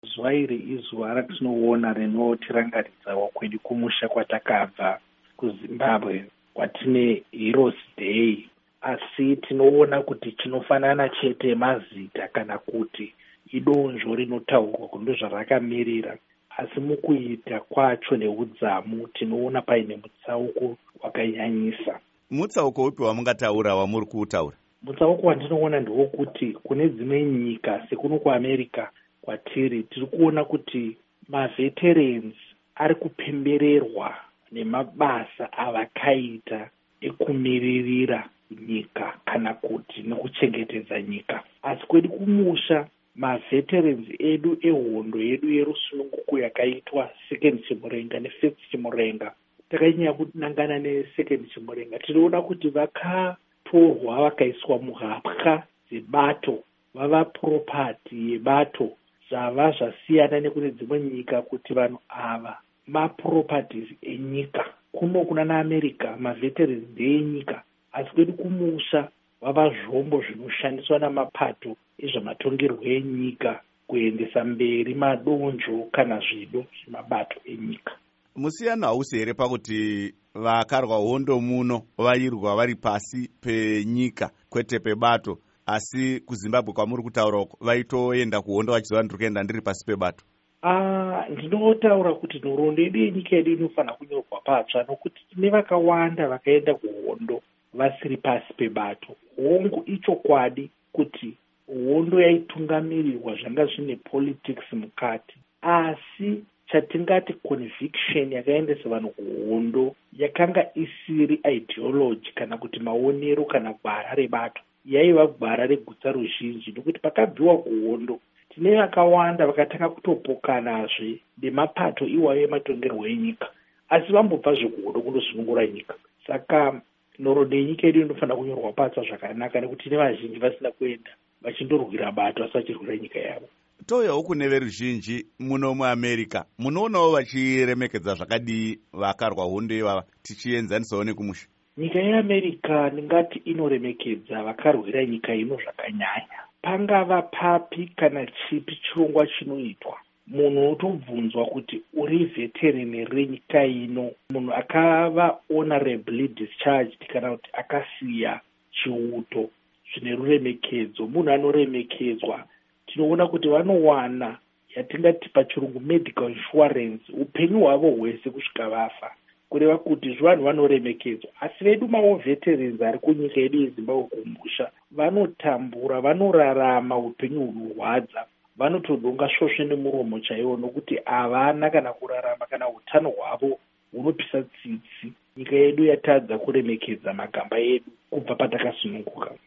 Zuva iri izuva ratinoona rinotirangaridza wakwedu kumusha kwatakabva kuZimbabwe, kwatine Heroes Day. Asi tinoona kuti chinofanana chete mazita kana kuti idonzvo rinotaurwa kunge zvarakamirira. Asi mukuita kwacho neudzamu tinoona paine mutsauko wakanyanyisa. Mutsauko upi wamungataura wamuri kuutaura? Mutsauko wandinoona ndewokuti kune dzimwe nyika sekuno kuAmerica kwatiri tiri kuona kuti maveterans ari kupembererwa nemabasa avakaita ekumiririra nyika kana kuti nekuchengetedza nyika. Asi kwedu kumusha maveterans edu ehondo yedu yerusununguko yakaitwa second Chimurenga nefirst Chimurenga, takanyanya kunangana nesecond Chimurenga, tinoona kuti vakatorwa vakaiswa muhapwa dzebato, vava property yebato, zvava zvasiyana nekune dzimwe nyika kuti vanhu ava maproperties enyika. Kuno kuna naAmerica maveterans ndeenyika, asi kwedu kumusha vava zvombo zvinoshandiswa namapato ezvematongerwo enyika kuendesa mberi madonzvo kana zvido zvemabato enyika. Musiyano hausi here pakuti vakarwa hondo muno vairwa vari pasi penyika kwete pebato, asi kuZimbabwe kwamuri kutaura vaitoenda kuhondo vachiziva ndiri kuenda ndiri pasi pebato? Ndinotaura kuti nhoroondo yedu yenyika yedu inofanira kunyorwa patsva, nokuti tine vakawanda vakaenda kuhondo vasiri pasi pebato. Hongu ichokwadi kuti hondo yaitungamirirwa zvanga zvine politics mukati, asi chatingati conviction yakaendesa vanhu kuhondo yakanga isiri ideology kana kuti maonero kana gwara rebato, yaiva gwara regutsa ruzhinji. Nokuti pakabviwa kuhondo tine vakawanda vakatanga kutopokanazve nemapato iwayo ematongerwo enyika, asi vambobva zvekuhondo kundosunungura nyika. Saka nhoroondo yenyika yedu inofanira kunyorwa patsva zvakanaka, nekuti tine vazhinji vasina kuenda vachindorwira bato asi vachirwira nyika yavo. Touyawo kune veruzhinji muno muAmerica, munoonawo vachiremekedza zvakadii vakarwa hondo ivava tichienzanisawo nekumusha? Nyika yeAmerica ndingati inoremekedza vakarwira nyika ino zvakanyanya. Pangava papi kana chipi chirongwa chinoitwa, munhu unotobvunzwa kuti uri veteran renyika ino, munhu akava honorably discharged kana kuti akasiya chiuto zvine ruremekedzo, munhu anoremekedzwa. Tinoona kuti vanowana yatingati pachirungu medical insurance upenyu hwavo hwese kusvika vafa, kureva kuti zvanhu vanoremekedzwa. Asi vedu mawo veterans ari kunyika yedu yeZimbabwe kumusha vanotambura, vanorarama upenyu hunorwadza, vanotodonga svosve nemuromo chaiwo, nokuti havana kana kurarama kana utano hwavo hunopisa tsitsi. Nyika yedu yatadza kuremekedza magamba edu kubva patakasununguka.